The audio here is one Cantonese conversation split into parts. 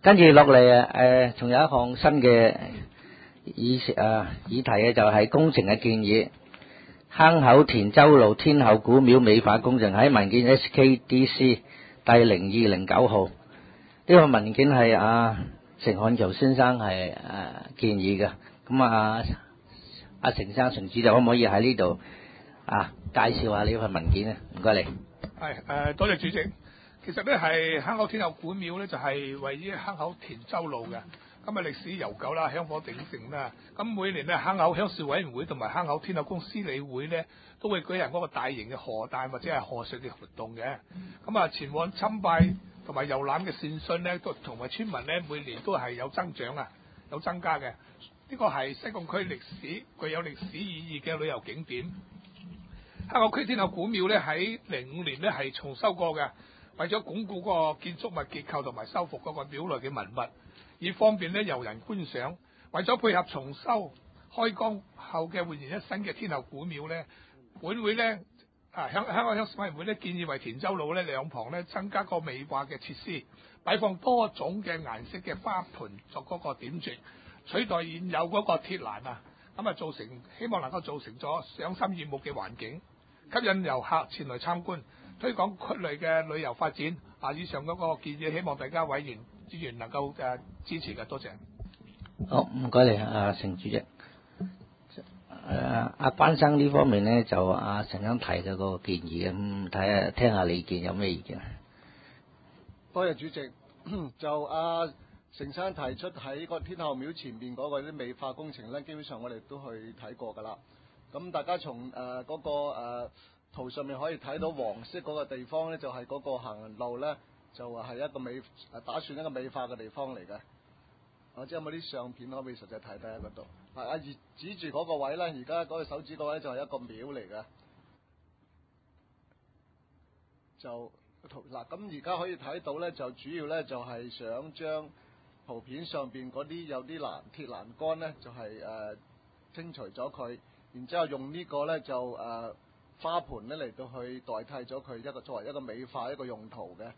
跟住落嚟仲有一項新嘅議題嘅，就係工程嘅建議。坑口田州路天后古廟美化工程喺文件 SKDC 第0209號，呢個文件係成漢橋先生係建議嘅。咁阿成生成主就可唔可以喺呢度介紹下呢份文件咧？唔該你。 係多謝主席。其實咧係坑口天后古廟咧，就係位於坑口田州路嘅。咁歷史悠久啦，香火鼎盛啦。咁每年咧，坑口鄉事委員會同埋坑口天后宮司理會咧，都會舉行嗰個大型嘅賀誕或者係賀歲嘅活動嘅。咁前往參拜同埋遊覽嘅善信咧，都同埋村民咧，每年都係有增長有增加嘅。呢個係西貢區具有歷史意義嘅旅遊景點。坑口區天后古廟咧喺05年咧係重修過嘅，為咗鞏固嗰個建築物結構同埋修復嗰個廟內嘅文物，以方便咧遊人觀賞。為咗配合重修開光後嘅煥然一新嘅天后古廟咧，本會咧香港鄉事委員會咧建議為田州路咧兩旁咧增加個美化嘅設施，擺放多種嘅顏色嘅花盆作嗰個點綴，取代現有嗰個鐵欄希望能夠造成咗賞心悅目嘅環境，吸引遊客前來參觀，推廣區內嘅旅遊發展。以上嗰個建議，希望大家委員資源能夠支持嘅，多謝。 好，唔該你成主席。關生呢方面咧就成生提嘅嗰個建議咁，聽下你意見有咩意見？ 多謝主席。就成生提出喺個天后廟前面嗰個啲美化工程咧，基本上我哋都去睇過㗎啦。咁大家從嗰個圖上面可以睇到黃色嗰個地方咧，就係嗰個行人路咧，就係一個打算一個美化嘅地方嚟嘅。即係有冇啲相片可唔可以實際睇睇喺嗰度？指住嗰個位咧，而家嗰個手指個位就係一個廟嚟嘅。咁而家可以睇到咧，就主要咧就係想將圖片上邊嗰啲有啲鐵欄杆咧，就係清除咗佢，然之後用呢個咧就花盆咧嚟到去代替咗佢作為一個美化一個用途嘅。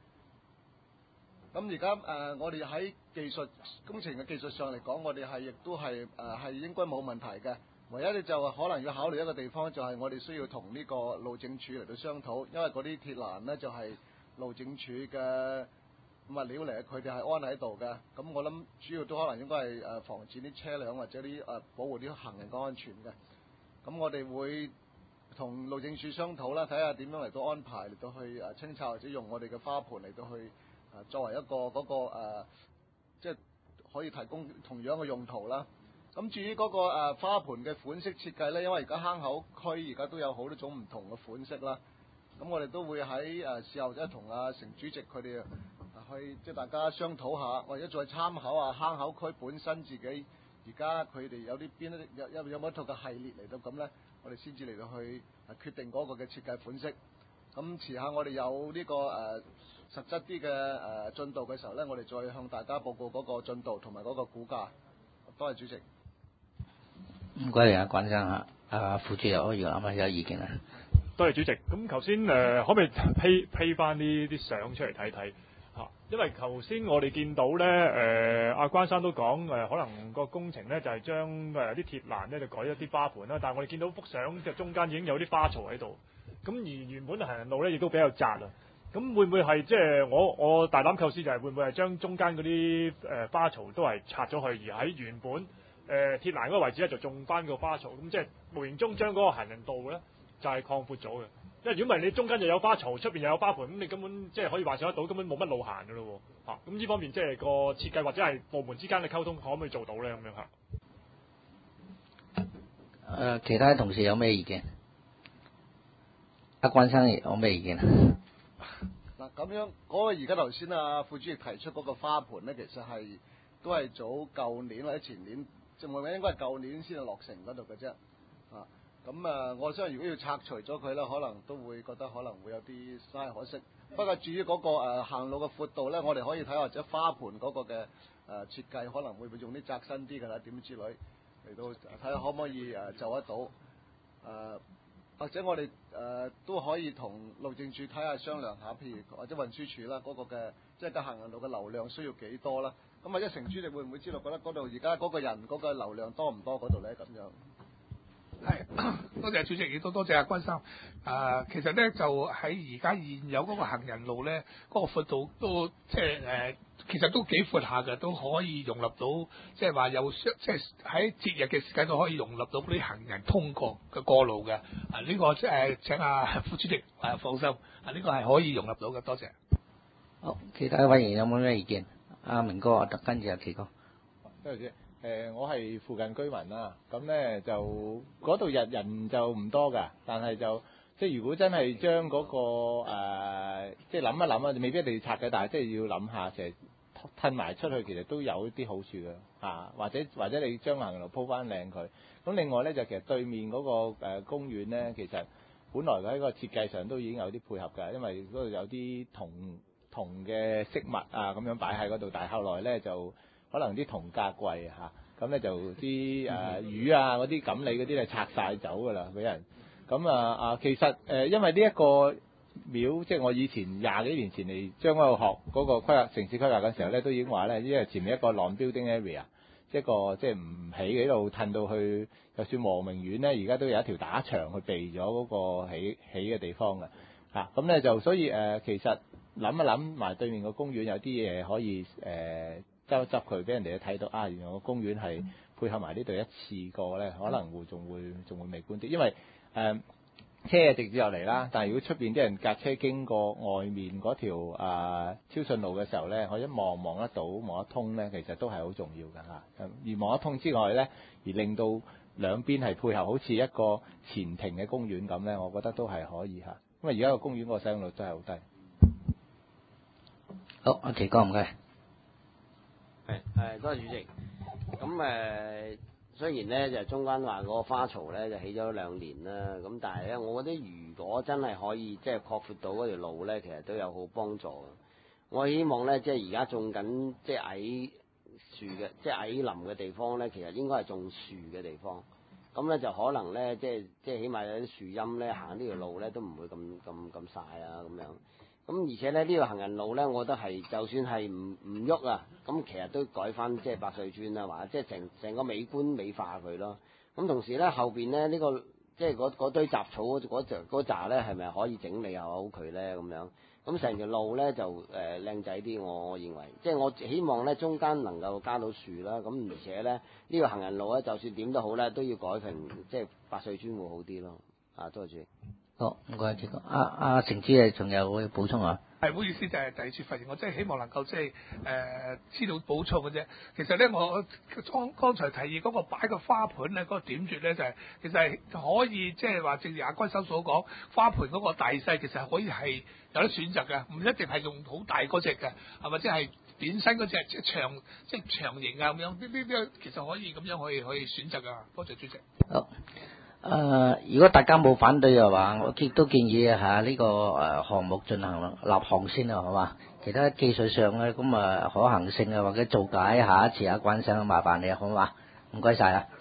咁而家我哋喺工程嘅技術上嚟講，我哋亦都係應該冇問題嘅。唯一就可能要考慮一個地方，就係我哋需要同呢個路政署嚟到商討，因為嗰啲鐵欄咧就係路政署嘅物料嚟，佢哋係安喺度嘅。咁我諗主要都可能應該係防止啲車輛或者啲保護啲行人嘅安全嘅。咁我哋會同路政署商討啦，睇下點樣嚟到安排嚟到去清拆或者用我哋嘅花盆嚟到去作為一個即係可以提供同樣嘅用途啦。咁至於嗰個花盆嘅款式設計咧，因為而家坑口區而家都有好多種唔同嘅款式啦。咁我哋都會喺事後同成主席佢哋去即係大家商討下，或者再參考坑口區本身自己而家佢哋有啲有冇一套嘅系列嚟到咁咧，我哋先至嚟到去決定嗰個嘅設計款式。咁遲下我哋有呢個實質啲嘅進度嘅時候咧，我哋再向大家報告嗰個進度同埋嗰個估價。多謝主席。 唔該你關生副主席可以有意見啊？ 多謝主席。咁頭先可唔可以批翻呢啲相出嚟睇睇？因為頭先我哋見到咧，阿關生都講可能個工程咧就係將啲鐵欄咧就改一啲花盆啦，但係我哋見到幅相嘅中間已經有啲花槽喺度，咁而原本行人路咧亦都比較窄啊。咁會唔會係即係我大膽構思就係會唔會係將中間嗰啲花槽都係拆咗去，而喺原本鐵欄嗰個位置咧就種翻個花槽，咁即係無形中將嗰個行人道咧就係擴闊咗嘅。因為如果唔係你中間又有花槽，出邊又有花盆，咁你根本即係可以幻想得到根本冇乜路行㗎咯喎。咁呢方面即係個設計或者係部門之間嘅溝通可唔可以做到咧？咁樣嚇。 其他同事有咩意見？阿關生有咩意見啊？ 咁樣嗰個而家頭先副主席提出嗰個花盆咧，其實都係早舊年或者前年，即係我諗應該係舊年先係落成嗰度嘅啫。我相信如果要拆除咗佢咧，可能都會覺得可能會有啲嘥可惜。不過至於嗰個行路嘅闊度咧，我哋可以睇或者花盆嗰個嘅設計，可能會用啲窄身啲嘅啦，點之類嚟到睇下可唔可以就得到。或者我哋都可以同路政署睇下商量下，譬如或者運輸署啦嗰個嘅即係個行人路嘅流量需要幾多啦。咁一成主席會唔會知道覺得嗰度而家嗰個人嗰個流量多唔多嗰度咧咁樣？ 係，多謝主席，亦都多謝阿關生。其實咧就喺而家現有嗰個行人路咧，嗰、個闊度都即係其實都幾闊下嘅，都可以容納到，即係話有即係喺節日嘅時間都可以容納到啲行人通過嘅過路嘅。呢個即係請阿副主席放心，呢個係可以容納到嘅。多謝。 好，其他委員有冇咩意見？阿明哥，跟住阿奇哥。 多謝。我係附近居民啦，咁咧就嗰度人就唔多㗎，但係就即係如果真係將嗰個即係諗一諗啊，未必一定要拆嘅，但係即係要諗下，其實褪埋出去其實都有啲好處嘅嚇，或者你將行人路鋪翻靚佢。咁另外咧就其實對面嗰個公園咧，其實本來喺個設計上都已經有啲配合㗎，因為嗰度有啲銅嘅飾物啊咁樣擺喺嗰度，但係後來咧就可能啲銅價貴嚇，咁咧就啲魚啊嗰啲錦鯉嗰啲咧拆晒走㗎啦，俾人。咁其實因為呢一個廟，即係我以前20幾年前嚟將嗰度學嗰個規劃城市規劃嘅時候咧，都已經話咧，因為前面一個 non-building area， 一個即係唔起嘅度褪到去，就算和明苑咧，而家都有一條打牆去避咗嗰個起嘅地方嘅嚇。咁咧就所以其實諗一諗埋對面個公園有啲嘢可以執一執佢，俾人哋睇到啊！原來個公園係配合埋呢度一次過咧，可能會仲會美觀啲。因為車係直接入嚟啦，但係如果出邊啲人架車經過外面嗰條超順路嘅時候咧，我一望得到望得通咧，其實都係好重要㗎嚇。而望得通之外咧，而令到兩邊係配合，好似一個前庭嘅公園咁咧，我覺得都係可以嚇。因為而家個公園個使用率真係好低。 好，阿奇哥唔該。 多謝主席。咁雖然咧就中間話嗰個花槽咧就起咗2年啦，咁但係咧，我覺得如果真係可以即係擴闊到嗰條路咧，其實都有好幫助嘅。我希望咧，即係而家種緊即係矮樹嘅，即係矮林嘅地方咧，其實應該係種樹嘅地方。咁咧就可能咧，即係起碼有啲樹蔭咧，行呢條路咧都唔會咁曬啊咁樣。咁而且咧呢個行人路咧，我覺得係就算係唔喐啊，咁其實都改翻即係百歲磚啦，或者即係成個美觀美化佢咯。咁同時咧後邊咧呢個即係嗰堆雜草嗰扎咧，係咪可以整理下好佢咧咁樣？咁成條路咧就靚仔啲，我認為即係我希望咧中間能夠加到樹啦。咁而且咧呢個行人路咧，就算點都好咧，都要改成即係百歲磚會好啲咯。多謝主席。 好，唔該，奇哥。阿成之仲有會補充啊？ 係，唔好意思，就係第二次發言，我真係希望能夠即係知道補充嘅啫。其實咧，我剛才提議嗰個擺個花盆咧，嗰個點綴咧就係其實係可以即係話，正如阿關生所講，花盆嗰個大細其實可以係有得選擇嘅，唔一定係用好大嗰隻嘅，係咪？即係扁身嗰隻，即係長形啊咁樣，呢其實可以咁樣可以選擇㗎。多謝主席。 好。如果大家冇反對嘅話，我亦都建議呢個項目進行立項先啦，好嘛？其他技術上咧，咁可行性啊或者做解，下一次關生麻煩你，好嘛？唔該晒啊！